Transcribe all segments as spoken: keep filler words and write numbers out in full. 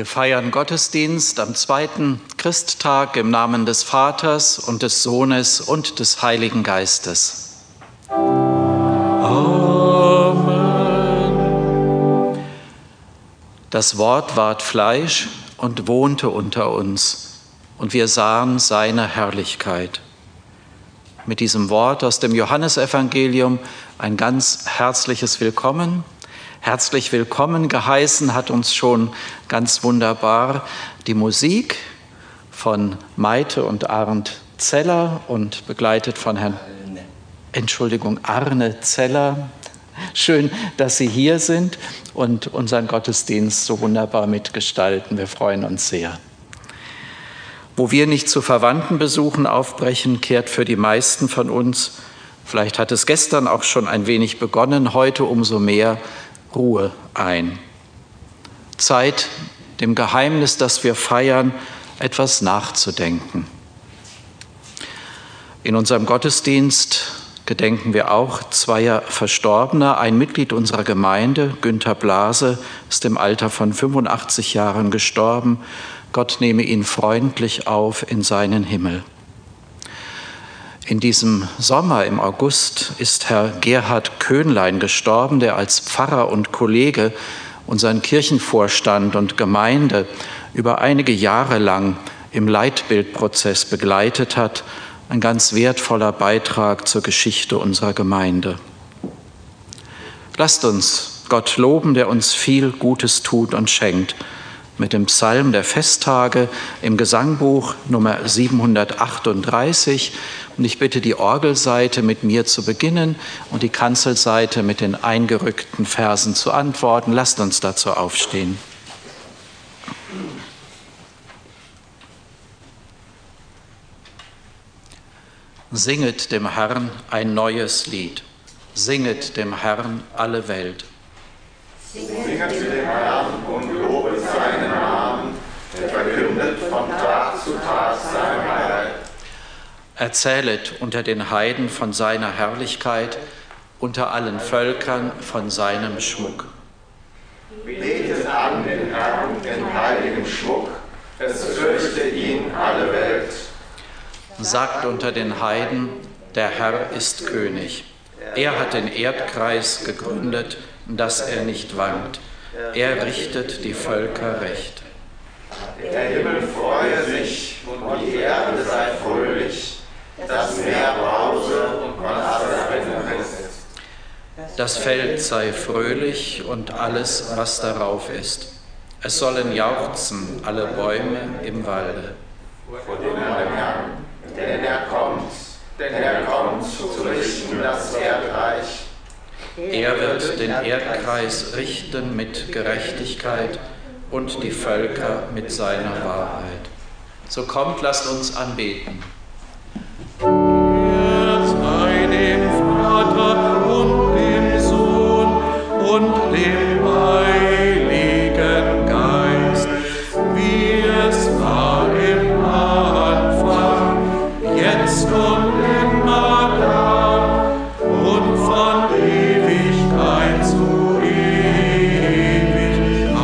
Wir feiern Gottesdienst am zweiten Christtag im Namen des Vaters und des Sohnes und des Heiligen Geistes. Amen. Das Wort ward Fleisch und wohnte unter uns, und wir sahen seine Herrlichkeit. Mit diesem Wort aus dem Johannesevangelium ein ganz herzliches Willkommen. Herzlich willkommen geheißen hat uns schon ganz wunderbar die Musik von Maite und Arndt Zeller und begleitet von Herrn, Entschuldigung, Arne Zeller. Schön, dass Sie hier sind und unseren Gottesdienst so wunderbar mitgestalten. Wir freuen uns sehr. Wo wir nicht zu Verwandtenbesuchen aufbrechen, kehrt für die meisten von uns, vielleicht hat es gestern auch schon ein wenig begonnen, heute umso mehr Ruhe ein. Zeit, dem Geheimnis, das wir feiern, etwas nachzudenken. In unserem Gottesdienst gedenken wir auch zweier Verstorbener. Ein Mitglied unserer Gemeinde, Günther Blase, ist im Alter von fünfundachtzig Jahren gestorben. Gott nehme ihn freundlich auf in seinen Himmel. In diesem Sommer, im August, ist Herr Gerhard Köhnlein gestorben, der als Pfarrer und Kollege unseren Kirchenvorstand und Gemeinde über einige Jahre lang im Leitbildprozess begleitet hat. Ein ganz wertvoller Beitrag zur Geschichte unserer Gemeinde. Lasst uns Gott loben, der uns viel Gutes tut und schenkt. Mit dem Psalm der Festtage im Gesangbuch Nummer siebenhundertachtunddreißig. Und ich bitte die Orgelseite mit mir zu beginnen und die Kanzelseite mit den eingerückten Versen zu antworten. Lasst uns dazu aufstehen. Singet dem Herrn ein neues Lied. Singet dem Herrn alle Welt. Singet dem Herrn und lobet seinen Namen, der verkündet von Tag zu Tag sein Heil. Erzählet unter den Heiden von seiner Herrlichkeit, unter allen Völkern von seinem Schmuck. Betet an den Herrn in heiligem Schmuck, es fürchte ihn alle Welt. Sagt unter den Heiden, der Herr ist König. Er hat den Erdkreis gegründet, dass er nicht wankt. Er richtet die Völker recht. Der Himmel freue sich und die Erde sei fröhlich, das Meer brause und Wasser ist. Das Feld sei fröhlich und alles, was darauf ist. Es sollen jauchzen alle Bäume im Walde. Vor dem Herrn, denn er kommt, denn er kommt zu richten das Erdreich. Er wird den Erdkreis richten mit Gerechtigkeit und die Völker mit seiner Wahrheit. So kommt, lasst uns anbeten. Ehrt sei dem Vater und dem Sohn und dem Heiligen Geist, wie es war im Anfang, jetzt und immer da und von Ewigkeit zu Ewigkeit.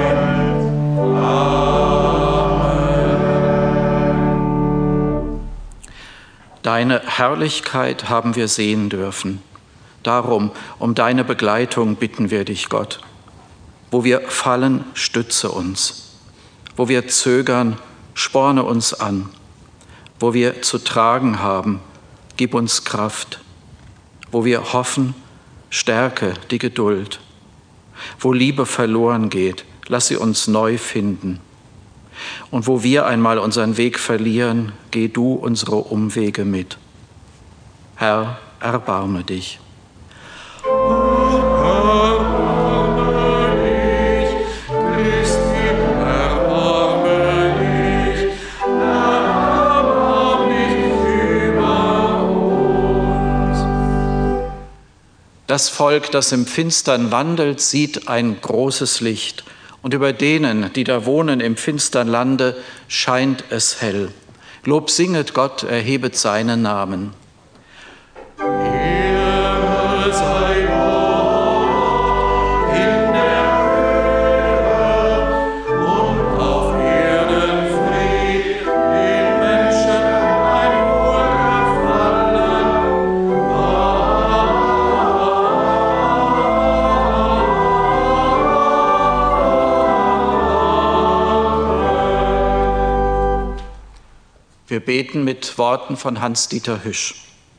Amen. Deine Herrlichkeit haben wir sehen dürfen. Darum, um deine Begleitung bitten wir dich, Gott. Wo wir fallen, stütze uns. Wo wir zögern, sporne uns an. Wo wir zu tragen haben, gib uns Kraft. Wo wir hoffen, stärke die Geduld. Wo Liebe verloren geht, lass sie uns neu finden. Und wo wir einmal unseren Weg verlieren, geh du unsere Umwege mit. Herr, erbarme dich. Das Volk, das im Finstern wandelt, sieht ein großes Licht. Und über denen, die da wohnen im finstern Lande, scheint es hell. Lob singet Gott, erhebet seinen Namen. Ehre sei Gott in der Höhe und beten mit Worten von Hans-Dieter Hüsch.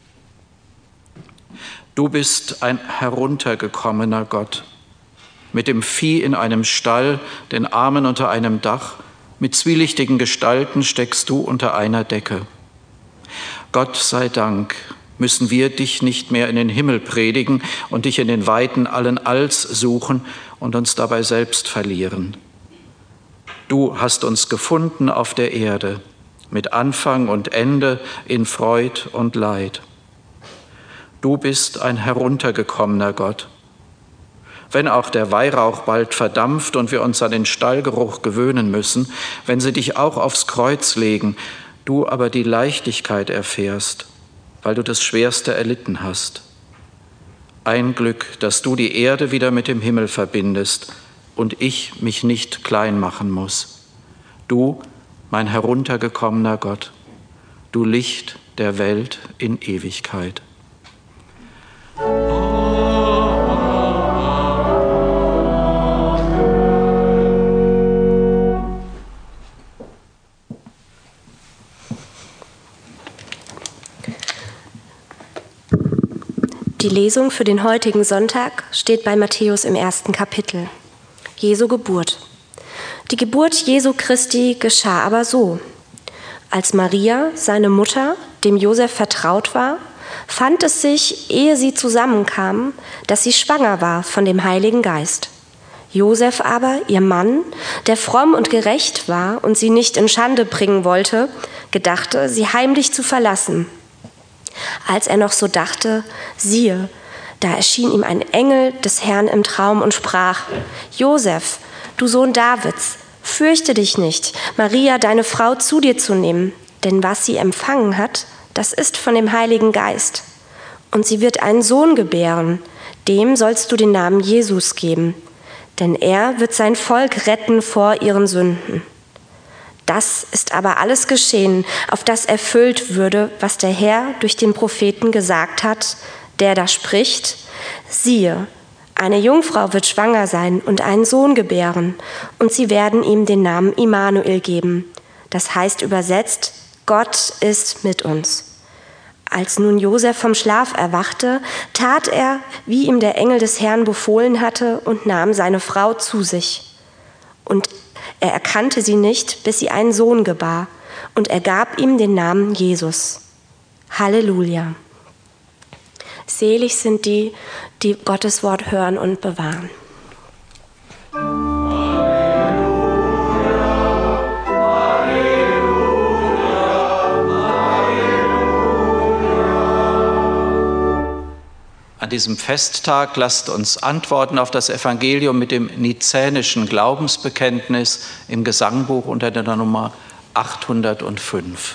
Du bist ein heruntergekommener Gott, mit dem Vieh in einem Stall, den Armen unter einem Dach, mit zwielichtigen Gestalten steckst du unter einer Decke. Gott sei Dank müssen wir dich nicht mehr in den Himmel predigen und dich in den Weiten allen Alls suchen und uns dabei selbst verlieren. Du hast uns gefunden auf der Erde, mit Anfang und Ende, in Freud und Leid. Du bist ein heruntergekommener Gott. Wenn auch der Weihrauch bald verdampft und wir uns an den Stallgeruch gewöhnen müssen, wenn sie dich auch aufs Kreuz legen, du aber die Leichtigkeit erfährst, weil du das Schwerste erlitten hast. Ein Glück, dass du die Erde wieder mit dem Himmel verbindest und ich mich nicht klein machen muss. Du, mein heruntergekommener Gott, du Licht der Welt in Ewigkeit. Die Lesung für den heutigen Sonntag steht bei Matthäus im ersten Kapitel. Jesu Geburt. Die Geburt Jesu Christi geschah aber so: Als Maria, seine Mutter, dem Josef vertraut war, fand es sich, ehe sie zusammenkamen, dass sie schwanger war von dem Heiligen Geist. Josef aber, ihr Mann, der fromm und gerecht war und sie nicht in Schande bringen wollte, gedachte, sie heimlich zu verlassen. Als er noch so dachte, siehe, da erschien ihm ein Engel des Herrn im Traum und sprach: Josef, du Sohn Davids, fürchte dich nicht, Maria, deine Frau, zu dir zu nehmen, denn was sie empfangen hat, das ist von dem Heiligen Geist. Und sie wird einen Sohn gebären, dem sollst du den Namen Jesus geben, denn er wird sein Volk retten vor ihren Sünden. Das ist aber alles geschehen, auf das erfüllt würde, was der Herr durch den Propheten gesagt hat, der da spricht: Siehe, eine Jungfrau wird schwanger sein und einen Sohn gebären, und sie werden ihm den Namen Immanuel geben. Das heißt übersetzt: Gott ist mit uns. Als nun Josef vom Schlaf erwachte, tat er, wie ihm der Engel des Herrn befohlen hatte, und nahm seine Frau zu sich. Und er erkannte sie nicht, bis sie einen Sohn gebar, und er gab ihm den Namen Jesus. Halleluja! Selig sind die, die Gottes Wort hören und bewahren. An diesem Festtag lasst uns antworten auf das Evangelium mit dem nizänischen Glaubensbekenntnis im Gesangbuch unter der Nummer achthundertfünf.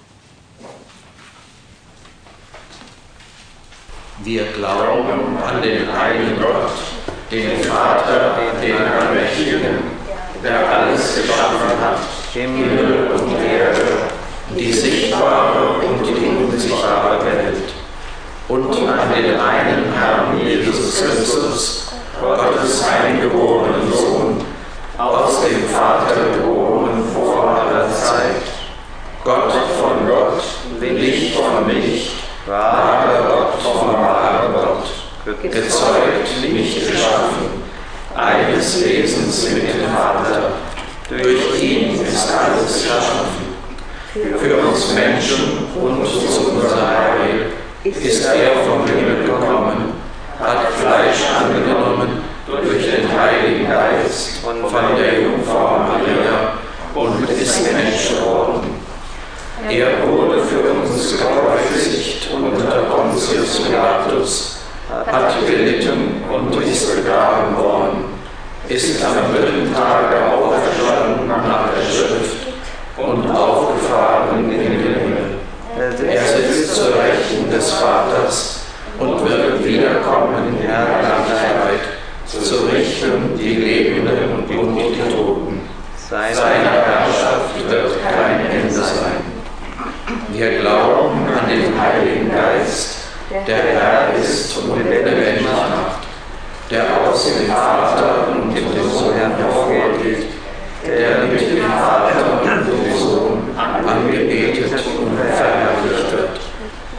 Wir glauben an den einen Gott, den Vater, den Allmächtigen, der alles geschaffen hat, Himmel und Erde, die sichtbare und die unsichtbare Welt. Und an den einen Herrn Jesus Christus, Gottes eingeborenen Sohn, aus dem Vater geboren vor aller Zeit. Gott von Gott, Licht von Licht, wahrer Gott von wahrem Gott, gezeugt, nicht geschaffen, eines Wesens mit dem Vater. Durch ihn ist alles geschaffen. Für uns Menschen und zu unserem Heil ist er vom Himmel gekommen, hat Fleisch angenommen durch den Heiligen Geist von der Jungfrau Maria und ist Mensch geworden. Er wurde für uns gekreuzigt unter Pontius Pilatus, hat gelitten und ist begraben worden, ist am dritten Tage auferstanden nach der Schrift und aufgefahren in den Himmel. Er sitzt zur Rechten des Vaters und wird wiederkommen in Herrlichkeit, zu richten die Lebenden und die Toten. Seiner Herrschaft wird kein Ende sein. Wir glauben an den Heiligen Geist, der Herr ist und lebendig macht, der aus dem Vater und dem Sohn hervorgeht, der mit dem Vater und dem Sohn angebetet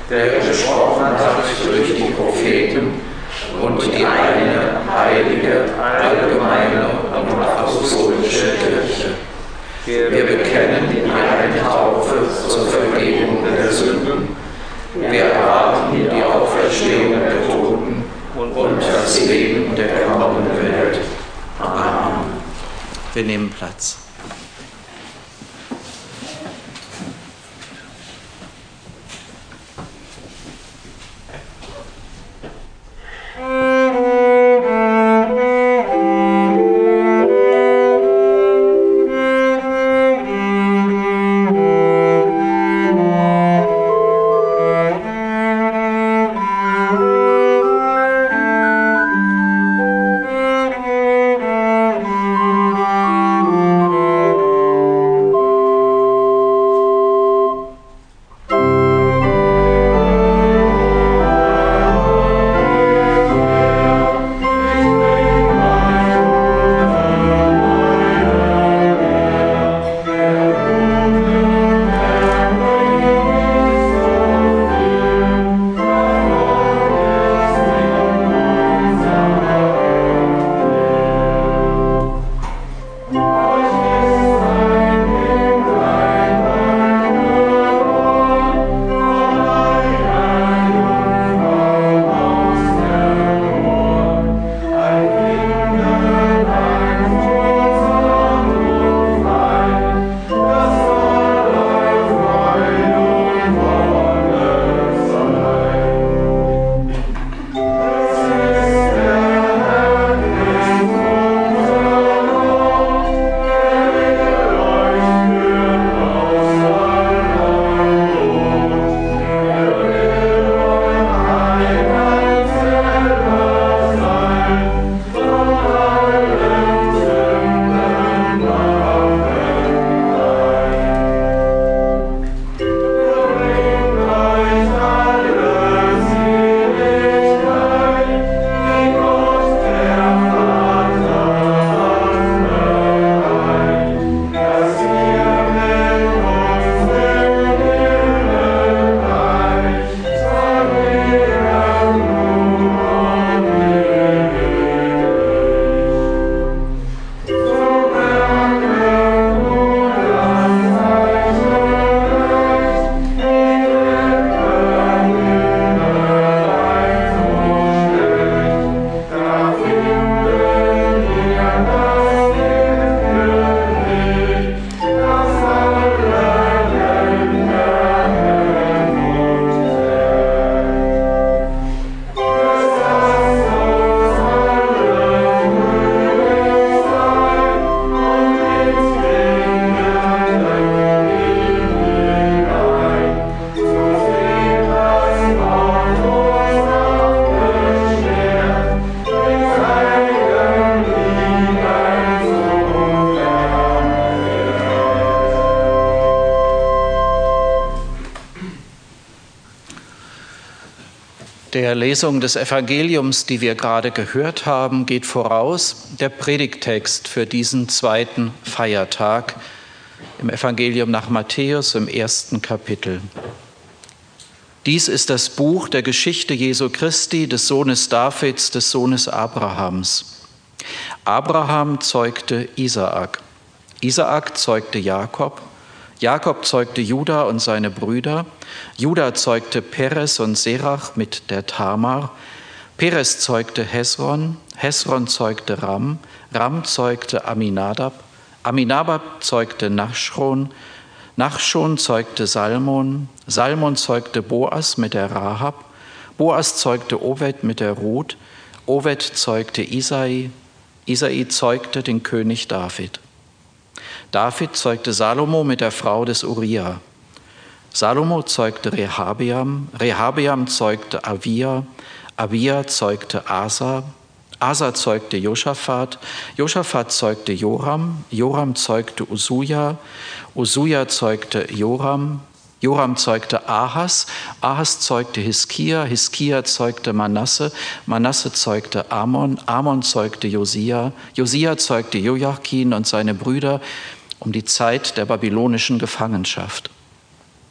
der gesprochen hat durch die Propheten und die eine heilige, allgemeine und apostolische Kirche. Wir bekennen die eine Taufe zur Vergebung der Sünden. Wir erwarten die Auferstehung der Toten und das Leben der kommenden Welt. Amen. Wir nehmen Platz. Der Lesung des Evangeliums, die wir gerade gehört haben, geht voraus der Predigttext für diesen zweiten Feiertag im Evangelium nach Matthäus im ersten Kapitel. Dies ist das Buch der Geschichte Jesu Christi, des Sohnes Davids, des Sohnes Abrahams. Abraham zeugte Isaak. Isaak zeugte Jakob. Jakob zeugte Juda und seine Brüder. Juda zeugte Perez und Serach mit der Tamar. Perez zeugte Hesron. Hesron zeugte Ram. Ram zeugte Aminadab. Aminadab zeugte Nachschon. Nachschon zeugte Salmon. Salmon zeugte Boas mit der Rahab. Boas zeugte Oved mit der Ruth. Oved zeugte Isai. Isai zeugte den König David. David zeugte Salomo mit der Frau des Uria. Salomo zeugte Rehabeam. Rehabeam zeugte Abia. Abia zeugte Asa. Asa zeugte Josaphat. Josaphat zeugte Joram. Joram zeugte Usuja. Usuja zeugte Joram. Joram zeugte Ahas. Ahas zeugte Hiskia. Hiskia zeugte Manasse. Manasse zeugte Amon. Amon zeugte Josia. Josia zeugte Joachim und seine Brüder um die Zeit der babylonischen Gefangenschaft.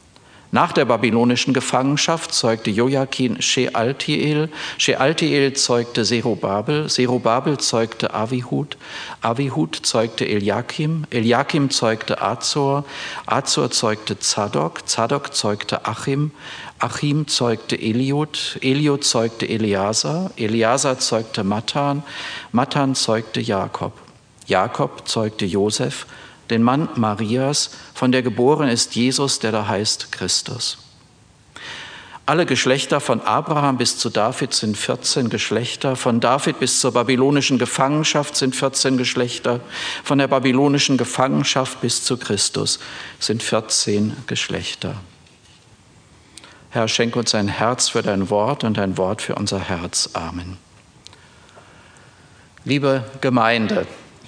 Nach der babylonischen Gefangenschaft zeugte Joachim Shealtiel, Shealtiel zeugte Zerubabel, Zerubabel zeugte Avihud, Avihud zeugte Eliakim, Eliakim zeugte Azor, Azor zeugte Zadok, Zadok zeugte Achim, Achim zeugte Eliud, Eliud zeugte Eleazar, Eleazar zeugte Mattan, Mattan zeugte Jakob, Jakob zeugte Josef, den Mann Marias, von der geboren ist Jesus, der da heißt Christus. Alle Geschlechter von Abraham bis zu David sind vierzehn Geschlechter, von David bis zur babylonischen Gefangenschaft sind vierzehn Geschlechter, von der babylonischen Gefangenschaft bis zu Christus sind vierzehn Geschlechter. Herr, schenk uns ein Herz für dein Wort und ein Wort für unser Herz. Amen. Liebe Gemeinde,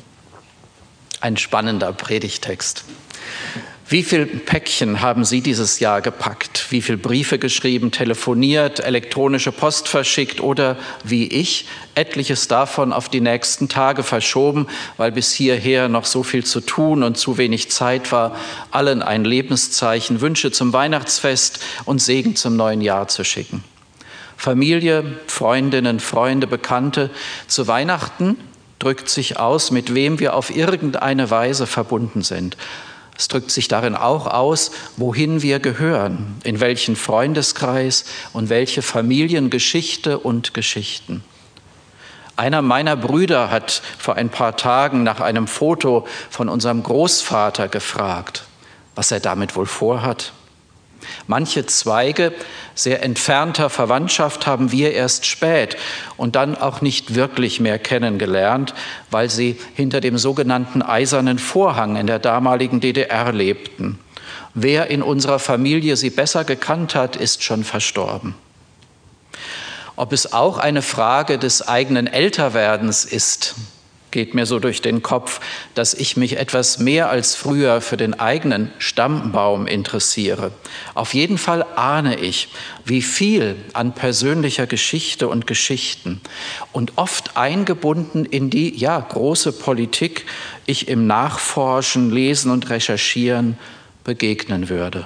ein spannender Predigtext. Wie viele Päckchen haben Sie dieses Jahr gepackt? Wie viele Briefe geschrieben, telefoniert, elektronische Post verschickt oder wie ich, etliches davon auf die nächsten Tage verschoben, weil bis hierher noch so viel zu tun und zu wenig Zeit war, allen ein Lebenszeichen, Wünsche zum Weihnachtsfest und Segen zum neuen Jahr zu schicken. Familie, Freundinnen, Freunde, Bekannte, zu Weihnachten drückt sich aus, mit wem wir auf irgendeine Weise verbunden sind. Es drückt sich darin auch aus, wohin wir gehören, in welchen Freundeskreis und welche Familiengeschichte und Geschichten. Einer meiner Brüder hat vor ein paar Tagen nach einem Foto von unserem Großvater gefragt, was er damit wohl vorhat. Manche Zweige sehr entfernter Verwandtschaft haben wir erst spät und dann auch nicht wirklich mehr kennengelernt, weil sie hinter dem sogenannten Eisernen Vorhang in der damaligen D D R lebten. Wer in unserer Familie sie besser gekannt hat, ist schon verstorben. Ob es auch eine Frage des eigenen Älterwerdens ist, geht mir so durch den Kopf, dass ich mich etwas mehr als früher für den eigenen Stammbaum interessiere. Auf jeden Fall ahne ich, wie viel an persönlicher Geschichte und Geschichten und oft eingebunden in die, ja, große Politik ich im Nachforschen, Lesen und Recherchieren begegnen würde.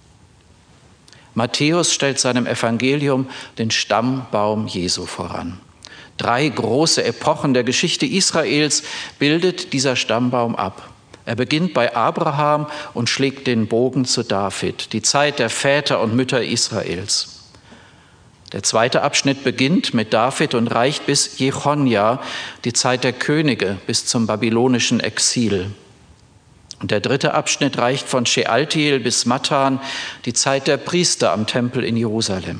Matthäus stellt seinem Evangelium den Stammbaum Jesu voran. Drei große Epochen der Geschichte Israels bildet dieser Stammbaum ab. Er beginnt bei Abraham und schlägt den Bogen zu David, die Zeit der Väter und Mütter Israels. Der zweite Abschnitt beginnt mit David und reicht bis Jechonja, die Zeit der Könige, bis zum babylonischen Exil. Und der dritte Abschnitt reicht von Shealtiel bis Mattan, die Zeit der Priester am Tempel in Jerusalem.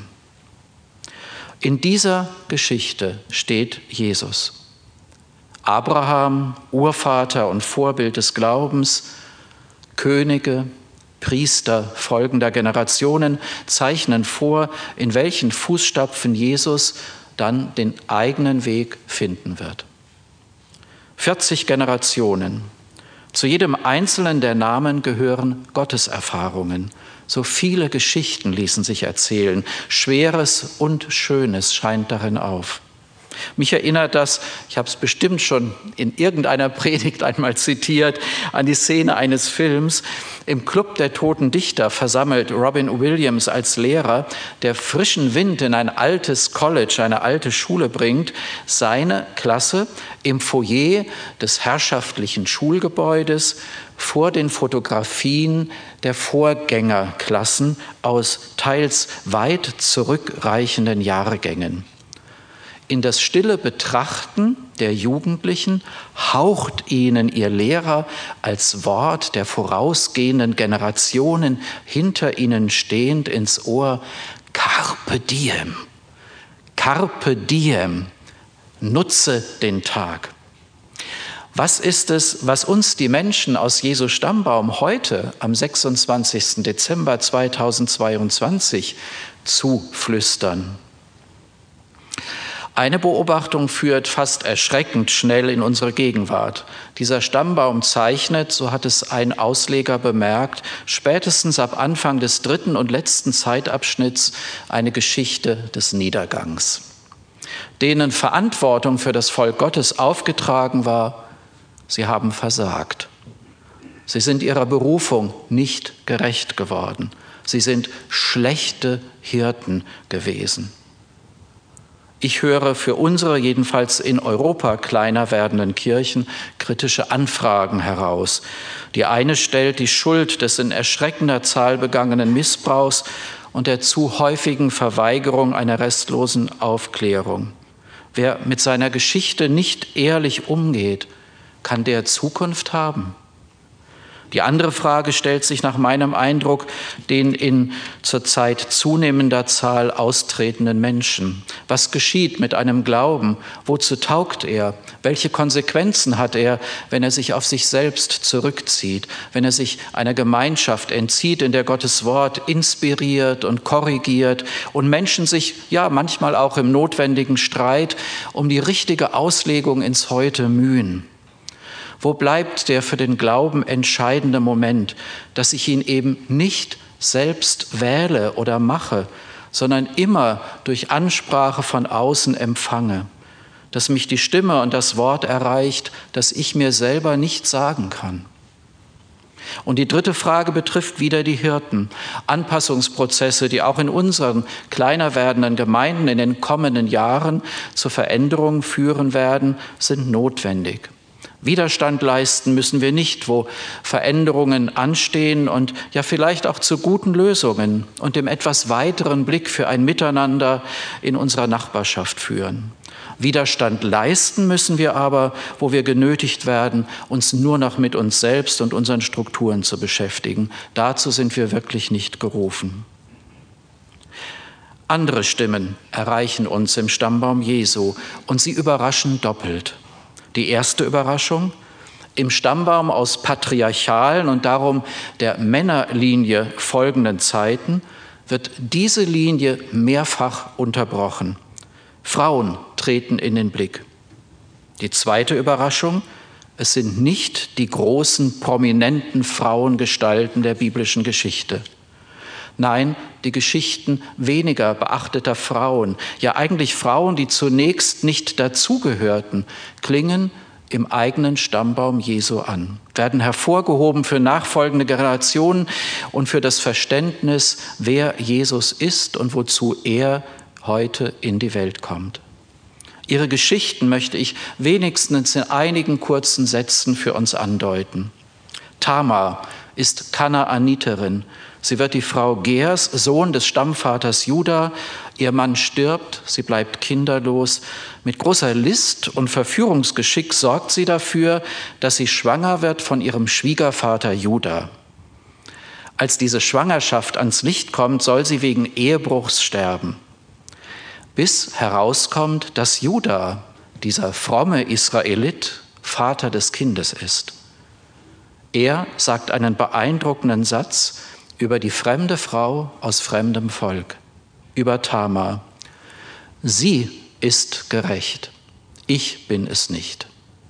In dieser Geschichte steht Jesus. Abraham, Urvater und Vorbild des Glaubens, Könige, Priester folgender Generationen zeichnen vor, in welchen Fußstapfen Jesus dann den eigenen Weg finden wird. vierzig Generationen. Zu jedem einzelnen der Namen gehören Gotteserfahrungen. So viele Geschichten ließen sich erzählen. Schweres und Schönes scheint darin auf. Mich erinnert das, ich habe es bestimmt schon in irgendeiner Predigt einmal zitiert, an die Szene eines Films. Im Club der Toten Dichter versammelt Robin Williams als Lehrer, der frischen Wind in ein altes College, eine alte Schule bringt, seine Klasse im Foyer des herrschaftlichen Schulgebäudes vor den Fotografien der Vorgängerklassen aus teils weit zurückreichenden Jahrgängen. In das stille Betrachten der Jugendlichen haucht ihnen ihr Lehrer als Wort der vorausgehenden Generationen hinter ihnen stehend ins Ohr: Carpe diem, carpe diem, nutze den Tag. Was ist es, was uns die Menschen aus Jesu Stammbaum heute am sechsundzwanzigsten Dezember zweitausendzweiundzwanzig zuflüstern? Eine Beobachtung führt fast erschreckend schnell in unsere Gegenwart. Dieser Stammbaum zeichnet, so hat es ein Ausleger bemerkt, spätestens ab Anfang des dritten und letzten Zeitabschnitts eine Geschichte des Niedergangs. Denen Verantwortung für das Volk Gottes aufgetragen war, sie haben versagt. Sie sind ihrer Berufung nicht gerecht geworden. Sie sind schlechte Hirten gewesen. Ich höre für unsere, jedenfalls in Europa kleiner werdenden Kirchen, kritische Anfragen heraus. Die eine stellt die Schuld des in erschreckender Zahl begangenen Missbrauchs und der zu häufigen Verweigerung einer restlosen Aufklärung. Wer mit seiner Geschichte nicht ehrlich umgeht, kann der Zukunft haben? Die andere Frage stellt sich nach meinem Eindruck den in zurzeit zunehmender Zahl austretenden Menschen. Was geschieht mit einem Glauben? Wozu taugt er? Welche Konsequenzen hat er, wenn er sich auf sich selbst zurückzieht, wenn er sich einer Gemeinschaft entzieht, in der Gottes Wort inspiriert und korrigiert und Menschen sich ja manchmal auch im notwendigen Streit um die richtige Auslegung ins Heute mühen? Wo bleibt der für den Glauben entscheidende Moment, dass ich ihn eben nicht selbst wähle oder mache, sondern immer durch Ansprache von außen empfange, dass mich die Stimme und das Wort erreicht, das ich mir selber nicht sagen kann? Und die dritte Frage betrifft wieder die Hirten. Anpassungsprozesse, die auch in unseren kleiner werdenden Gemeinden in den kommenden Jahren zu Veränderungen führen werden, sind notwendig. Widerstand leisten müssen wir nicht, wo Veränderungen anstehen und ja vielleicht auch zu guten Lösungen und dem etwas weiteren Blick für ein Miteinander in unserer Nachbarschaft führen. Widerstand leisten müssen wir aber, wo wir genötigt werden, uns nur noch mit uns selbst und unseren Strukturen zu beschäftigen. Dazu sind wir wirklich nicht gerufen. Andere Stimmen erreichen uns im Stammbaum Jesu und sie überraschen doppelt. Die erste Überraschung: Im Stammbaum aus patriarchalen und darum der Männerlinie folgenden Zeiten wird diese Linie mehrfach unterbrochen. Frauen treten in den Blick. Die zweite Überraschung: Es sind nicht die großen, prominenten Frauengestalten der biblischen Geschichte. Nein, die Geschichten weniger beachteter Frauen, ja eigentlich Frauen, die zunächst nicht dazugehörten, klingen im eigenen Stammbaum Jesu an, werden hervorgehoben für nachfolgende Generationen und für das Verständnis, wer Jesus ist und wozu er heute in die Welt kommt. Ihre Geschichten möchte ich wenigstens in einigen kurzen Sätzen für uns andeuten. Tamar ist Kanaaniterin. Sie wird die Frau Gers, Sohn des Stammvaters Juda. Ihr Mann stirbt, sie bleibt kinderlos. Mit großer List und Verführungsgeschick sorgt sie dafür, dass sie schwanger wird von ihrem Schwiegervater Juda. Als diese Schwangerschaft ans Licht kommt, soll sie wegen Ehebruchs sterben. Bis herauskommt, dass Juda, dieser fromme Israelit, Vater des Kindes ist. Er sagt einen beeindruckenden Satz über die fremde Frau aus fremdem Volk, über Tamar. Sie ist gerecht, ich bin es nicht.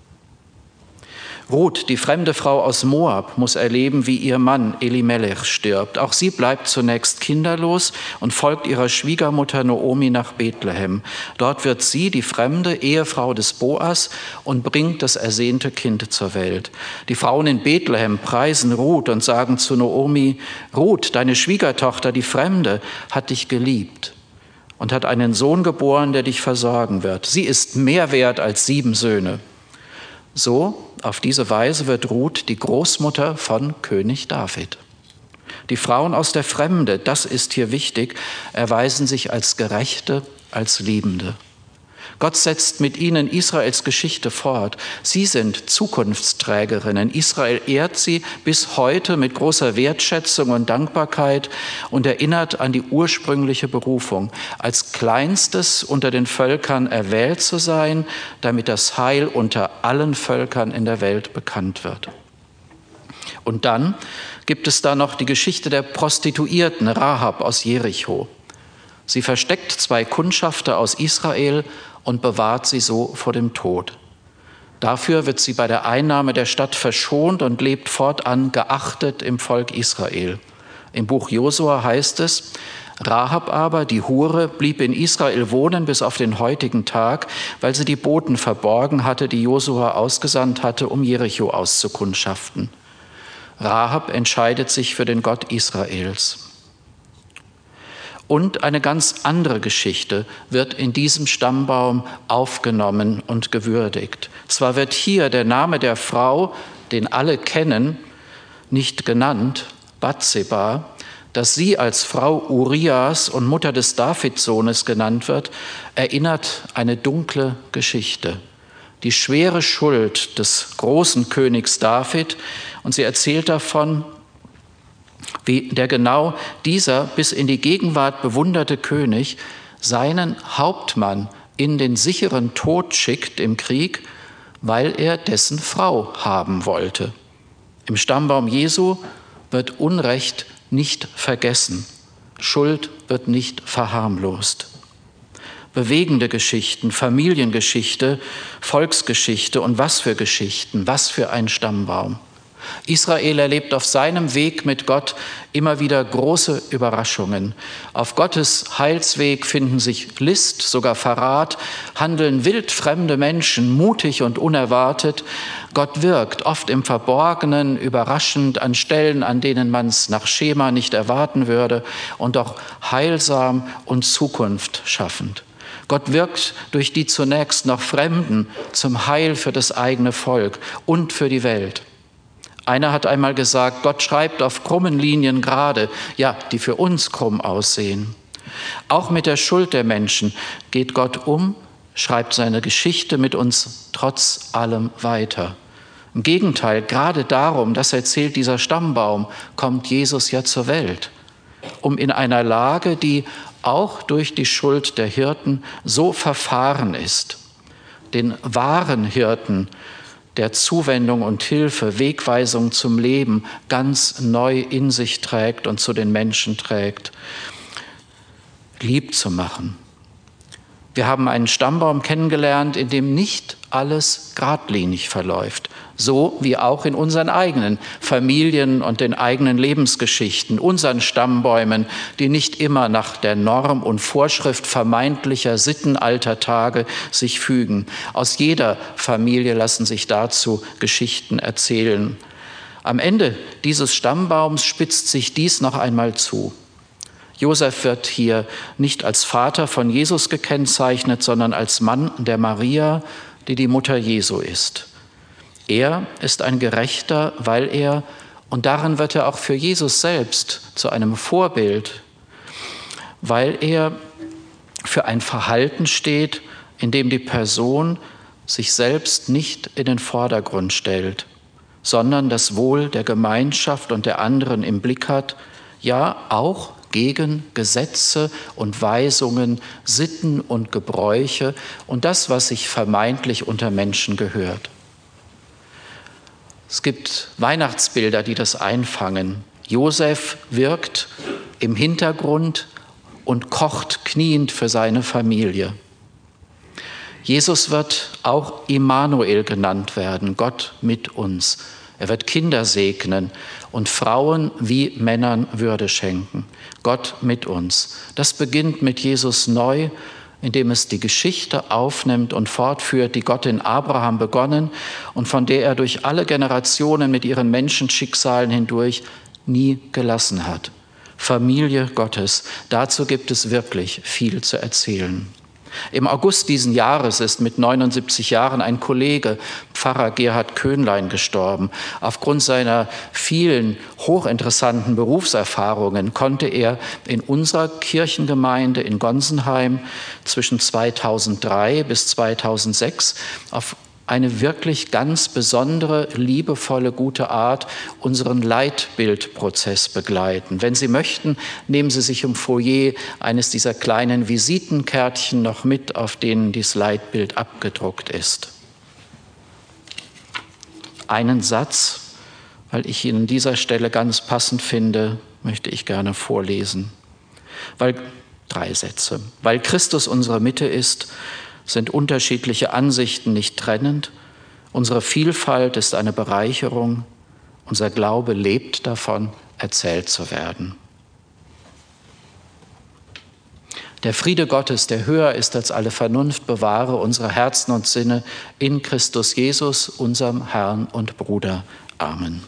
Ruth, die fremde Frau aus Moab, muss erleben, wie ihr Mann Elimelech stirbt. Auch sie bleibt zunächst kinderlos und folgt ihrer Schwiegermutter Naomi nach Bethlehem. Dort wird sie die fremde Ehefrau des Boas und bringt das ersehnte Kind zur Welt. Die Frauen in Bethlehem preisen Ruth und sagen zu Naomi: Ruth, deine Schwiegertochter, die Fremde, hat dich geliebt und hat einen Sohn geboren, der dich versorgen wird. Sie ist mehr wert als sieben Söhne. So, auf diese Weise wird Ruth die Großmutter von König David. Die Frauen aus der Fremde, das ist hier wichtig, erweisen sich als Gerechte, als Liebende. Gott setzt mit ihnen Israels Geschichte fort. Sie sind Zukunftsträgerinnen. Israel ehrt sie bis heute mit großer Wertschätzung und Dankbarkeit und erinnert an die ursprüngliche Berufung, als Kleinstes unter den Völkern erwählt zu sein, damit das Heil unter allen Völkern in der Welt bekannt wird. Und dann gibt es da noch die Geschichte der Prostituierten Rahab aus Jericho. Sie versteckt zwei Kundschafter aus Israel und bewahrt sie so vor dem Tod. Dafür wird sie bei der Einnahme der Stadt verschont und lebt fortan geachtet im Volk Israel. Im Buch Josua heißt es: Rahab aber, die Hure, blieb in Israel wohnen bis auf den heutigen Tag, weil sie die Boten verborgen hatte, die Josua ausgesandt hatte, um Jericho auszukundschaften. Rahab entscheidet sich für den Gott Israels. Und eine ganz andere Geschichte wird in diesem Stammbaum aufgenommen und gewürdigt. Zwar wird hier der Name der Frau, den alle kennen, nicht genannt, Bathseba. Dass sie als Frau Urias und Mutter des Davidsohnes genannt wird, erinnert eine dunkle Geschichte. Die schwere Schuld des großen Königs David, und sie erzählt davon, wie der genau dieser bis in die Gegenwart bewunderte König seinen Hauptmann in den sicheren Tod schickt im Krieg, weil er dessen Frau haben wollte. Im Stammbaum Jesu wird Unrecht nicht vergessen, Schuld wird nicht verharmlost. Bewegende Geschichten, Familiengeschichte, Volksgeschichte und was für Geschichten, was für ein Stammbaum. Israel erlebt auf seinem Weg mit Gott immer wieder große Überraschungen. Auf Gottes Heilsweg finden sich List, sogar Verrat, handeln wildfremde Menschen mutig und unerwartet. Gott wirkt oft im Verborgenen, überraschend, an Stellen, an denen man es nach Schema nicht erwarten würde und doch heilsam und zukunftschaffend. Gott wirkt durch die zunächst noch Fremden zum Heil für das eigene Volk und für die Welt. Einer hat einmal gesagt, Gott schreibt auf krummen Linien gerade, ja, die für uns krumm aussehen. Auch mit der Schuld der Menschen geht Gott um, schreibt seine Geschichte mit uns trotz allem weiter. Im Gegenteil, gerade darum, das erzählt dieser Stammbaum, kommt Jesus ja zur Welt, um in einer Lage, die auch durch die Schuld der Hirten so verfahren ist, den wahren Hirten der Zuwendung und Hilfe, Wegweisung zum Leben ganz neu in sich trägt und zu den Menschen trägt, lieb zu machen. Wir haben einen Stammbaum kennengelernt, in dem nicht alles geradlinig verläuft, so wie auch in unseren eigenen Familien und den eigenen Lebensgeschichten, unseren Stammbäumen, die nicht immer nach der Norm und Vorschrift vermeintlicher Sitten alter Tage sich fügen. Aus jeder Familie lassen sich dazu Geschichten erzählen. Am Ende dieses Stammbaums spitzt sich dies noch einmal zu. Josef wird hier nicht als Vater von Jesus gekennzeichnet, sondern als Mann der Maria, die die Mutter Jesu ist. Er ist ein Gerechter, weil er, und darin wird er auch für Jesus selbst zu einem Vorbild, weil er für ein Verhalten steht, in dem die Person sich selbst nicht in den Vordergrund stellt, sondern das Wohl der Gemeinschaft und der anderen im Blick hat, ja auch gegen Gesetze und Weisungen, Sitten und Gebräuche und das, was sich vermeintlich unter Menschen gehört. Es gibt Weihnachtsbilder, die das einfangen. Josef wirkt im Hintergrund und kocht kniend für seine Familie. Jesus wird auch Immanuel genannt werden, Gott mit uns. Er wird Kinder segnen und Frauen wie Männern Würde schenken. Gott mit uns. Das beginnt mit Jesus neu, indem es die Geschichte aufnimmt und fortführt, die Gott in Abraham begonnen und von der er durch alle Generationen mit ihren Menschenschicksalen hindurch nie gelassen hat. Familie Gottes, dazu gibt es wirklich viel zu erzählen. Im August diesen Jahres ist mit neunundsiebzig Jahren ein Kollege, Pfarrer Gerhard Köhnlein, gestorben. Aufgrund seiner vielen hochinteressanten Berufserfahrungen konnte er in unserer Kirchengemeinde in Gonsenheim zwischen zweitausenddrei bis zweitausendsechs auf eine wirklich ganz besondere, liebevolle, gute Art unseren Leitbildprozess begleiten. Wenn Sie möchten, nehmen Sie sich im Foyer eines dieser kleinen Visitenkärtchen noch mit, auf denen dieses Leitbild abgedruckt ist. Einen Satz, weil ich ihn an dieser Stelle ganz passend finde, möchte ich gerne vorlesen. Weil, drei Sätze. Weil Christus unsere Mitte ist, sind unterschiedliche Ansichten nicht trennend. Unsere Vielfalt ist eine Bereicherung. Unser Glaube lebt davon, erzählt zu werden. Der Friede Gottes, der höher ist als alle Vernunft, bewahre unsere Herzen und Sinne in Christus Jesus, unserem Herrn und Bruder. Amen.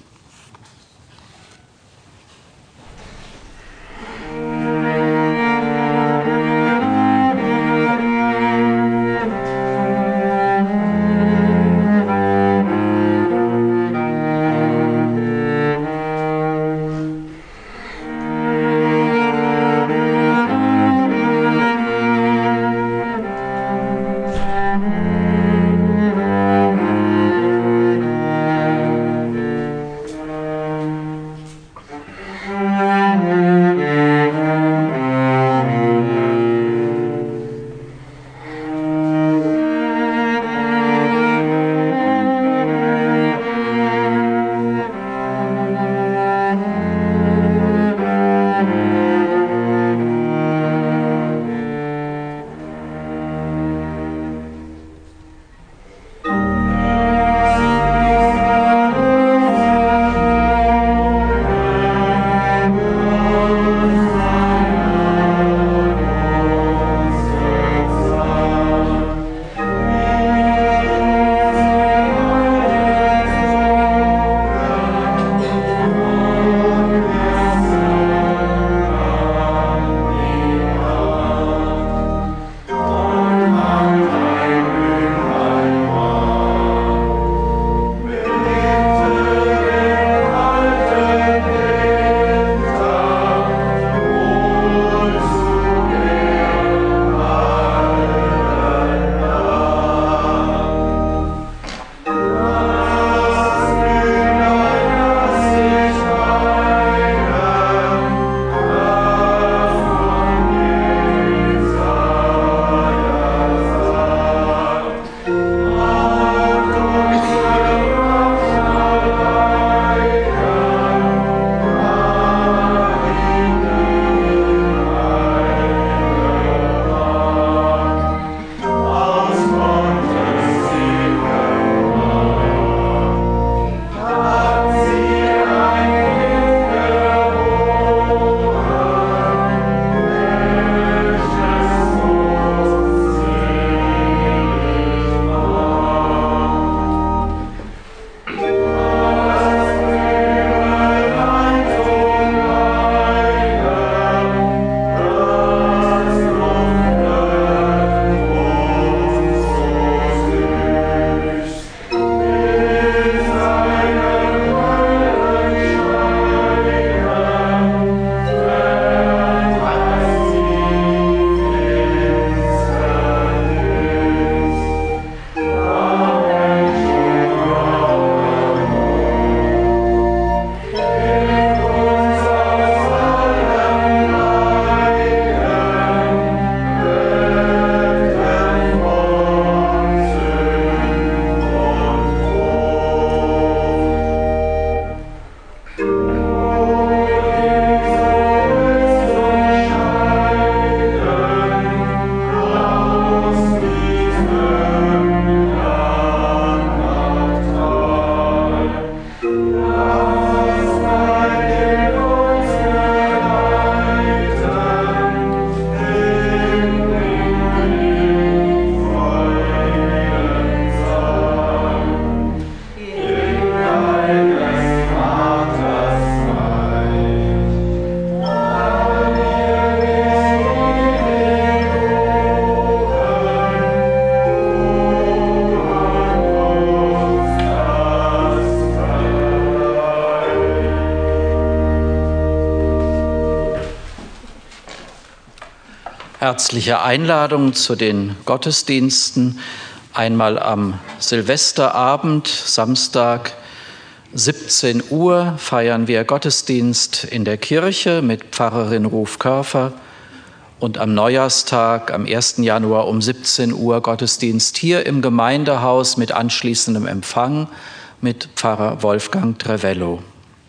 Herzliche Einladung zu den Gottesdiensten. Einmal am Silvesterabend, Samstag, siebzehn Uhr, feiern wir Gottesdienst in der Kirche mit Pfarrerin Ruf Körfer. Und am Neujahrstag, am ersten Januar um siebzehn Uhr, Gottesdienst hier im Gemeindehaus mit anschließendem Empfang mit Pfarrer Wolfgang Trevello.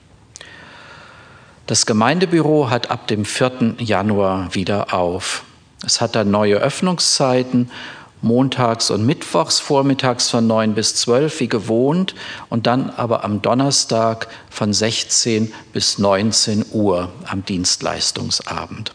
Das Gemeindebüro hat ab dem vierten Januar wieder auf. Es hat dann neue Öffnungszeiten, montags und mittwochs vormittags von neun bis zwölf wie gewohnt und dann aber am Donnerstag von sechzehn bis neunzehn Uhr am Dienstleistungsabend.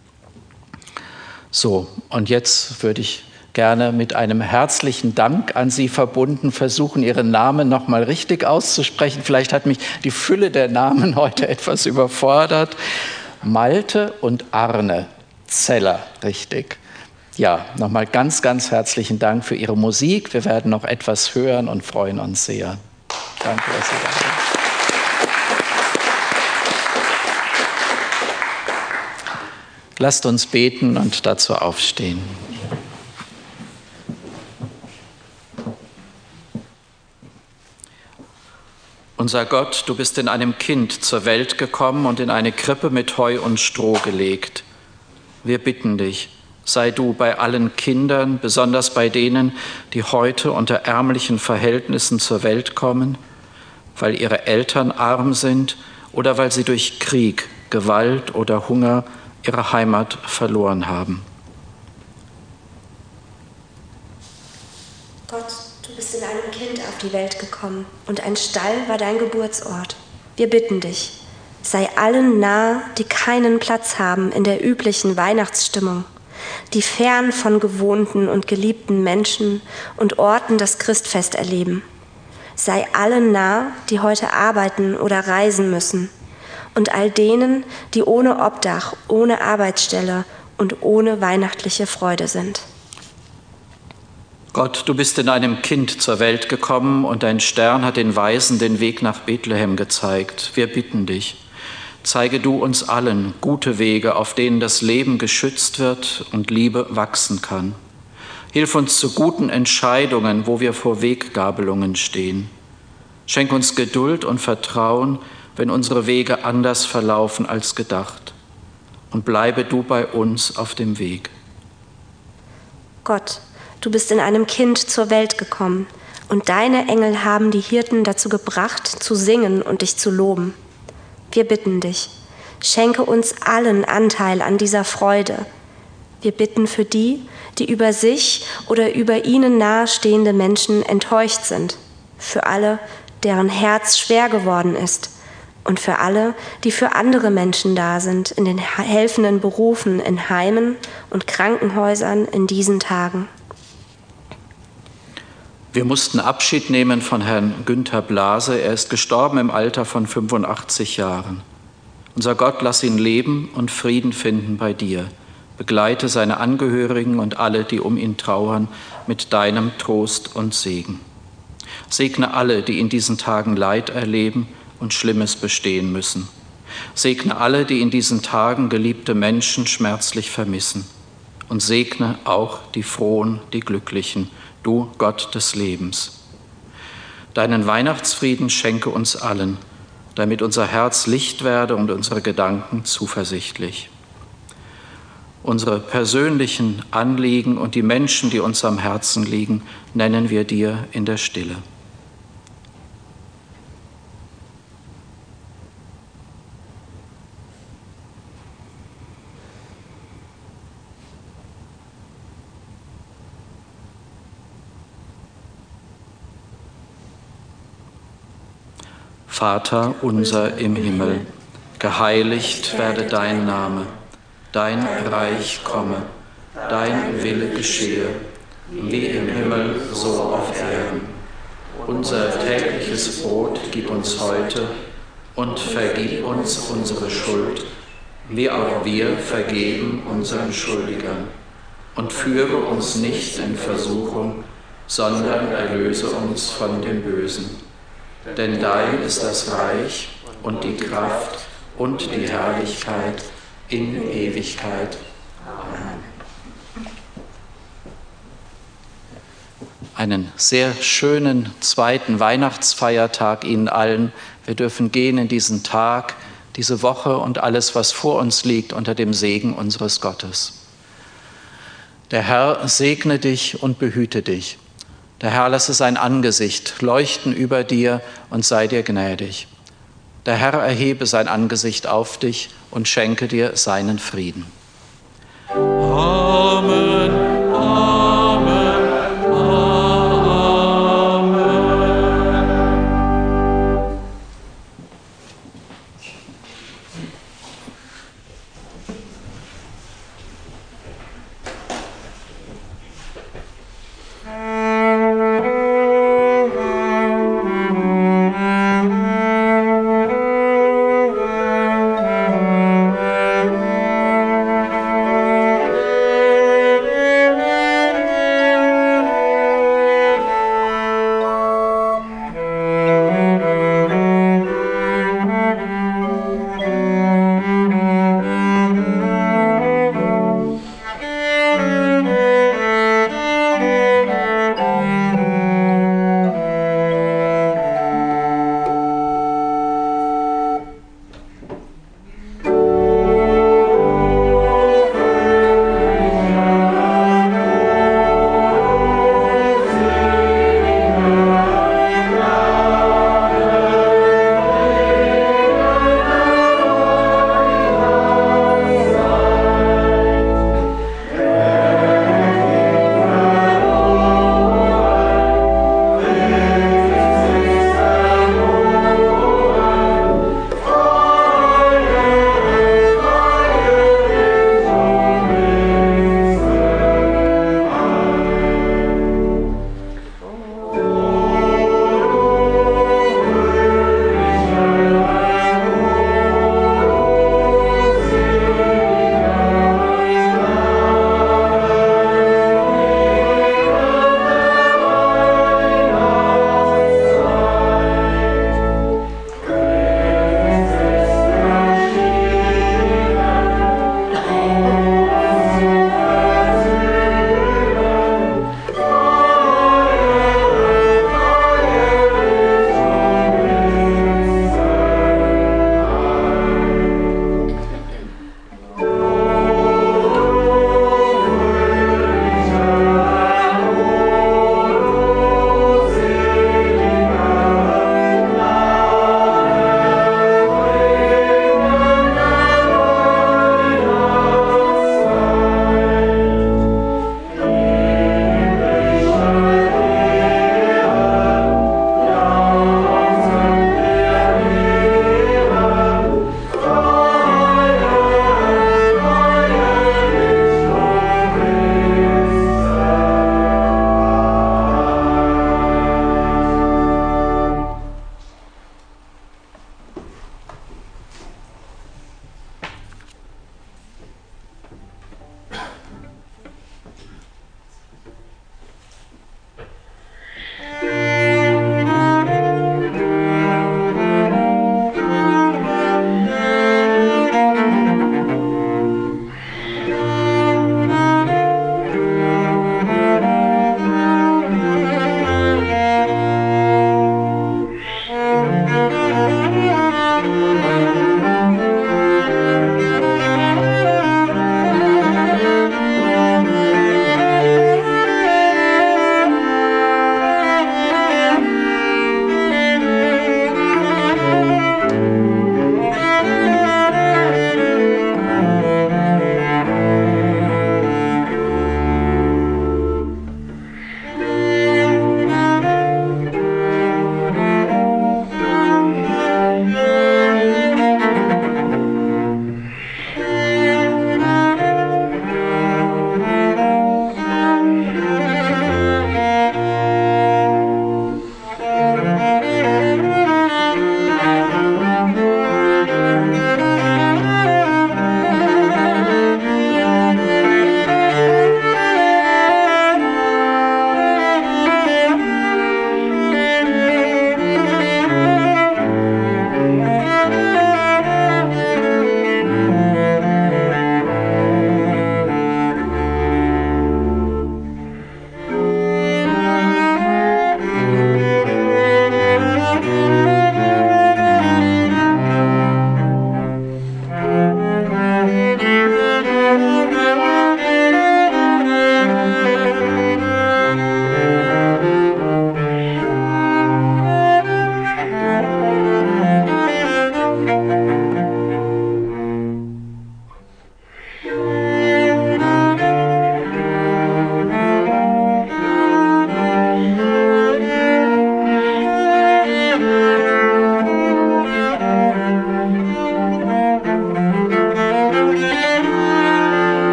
So, und jetzt würde ich gerne mit einem herzlichen Dank an Sie verbunden versuchen, Ihren Namen nochmal richtig auszusprechen. Vielleicht hat mich die Fülle der Namen heute etwas überfordert. Malte und Arne Zeller, richtig. Ja, nochmal ganz, ganz herzlichen Dank für Ihre Musik. Wir werden noch etwas hören und freuen uns sehr. Danke, dass Sie da sind. Lasst uns beten und dazu aufstehen. Unser Gott, du bist in einem Kind zur Welt gekommen und in eine Krippe mit Heu und Stroh gelegt. Wir bitten dich, sei du bei allen Kindern, besonders bei denen, die heute unter ärmlichen Verhältnissen zur Welt kommen, weil ihre Eltern arm sind oder weil sie durch Krieg, Gewalt oder Hunger ihre Heimat verloren haben. Gott, du bist in einem Kind auf die Welt gekommen und ein Stall war dein Geburtsort. Wir bitten dich, sei allen nah, die keinen Platz haben in der üblichen Weihnachtsstimmung, die fern von gewohnten und geliebten Menschen und Orten das Christfest erleben. Sei allen nah, die heute arbeiten oder reisen müssen, und all denen, die ohne Obdach, ohne Arbeitsstelle und ohne weihnachtliche Freude sind. Gott, du bist in einem Kind zur Welt gekommen und dein Stern hat den Weisen den Weg nach Bethlehem gezeigt. Wir bitten dich, zeige du uns allen gute Wege, auf denen das Leben geschützt wird und Liebe wachsen kann. Hilf uns zu guten Entscheidungen, wo wir vor Weggabelungen stehen. Schenk uns Geduld und Vertrauen, wenn unsere Wege anders verlaufen als gedacht. Und bleibe du bei uns auf dem Weg. Gott, du bist in einem Kind zur Welt gekommen und deine Engel haben die Hirten dazu gebracht, zu singen und dich zu loben. Wir bitten dich, schenke uns allen Anteil an dieser Freude. Wir bitten für die, die über sich oder über ihnen nahestehende Menschen enttäuscht sind, für alle, deren Herz schwer geworden ist und für alle, die für andere Menschen da sind, in den helfenden Berufen, in Heimen und Krankenhäusern in diesen Tagen. Wir mussten Abschied nehmen von Herrn Günther Blase. Er ist gestorben im Alter von fünfundachtzig Jahren. Unser Gott, lass ihn leben und Frieden finden bei dir. Begleite seine Angehörigen und alle, die um ihn trauern, mit deinem Trost und Segen. Segne alle, die in diesen Tagen Leid erleben und Schlimmes bestehen müssen. Segne alle, die in diesen Tagen geliebte Menschen schmerzlich vermissen. Und segne auch die Frohen, die Glücklichen, du Gott des Lebens. Deinen Weihnachtsfrieden schenke uns allen, damit unser Herz Licht werde und unsere Gedanken zuversichtlich. Unsere persönlichen Anliegen und die Menschen, die uns am Herzen liegen, nennen wir dir in der Stille. Vater unser im Himmel, geheiligt werde dein Name, dein Reich komme, dein Wille geschehe, wie im Himmel, so auf Erden. Unser tägliches Brot gib uns heute und vergib uns unsere Schuld, wie auch wir vergeben unseren Schuldigern. Und führe uns nicht in Versuchung, sondern erlöse uns von dem Bösen. Denn dein ist das Reich und die Kraft und die Herrlichkeit in Ewigkeit. Amen. einen sehr schönen zweiten Weihnachtsfeiertag Ihnen allen. Wir dürfen gehen in diesen Tag, diese Woche und alles, was vor uns liegt, unter dem Segen unseres Gottes. Der Herr segne dich und behüte dich. Der Herr lasse sein Angesicht leuchten über dir und sei dir gnädig. Der Herr erhebe sein Angesicht auf dich und schenke dir seinen Frieden.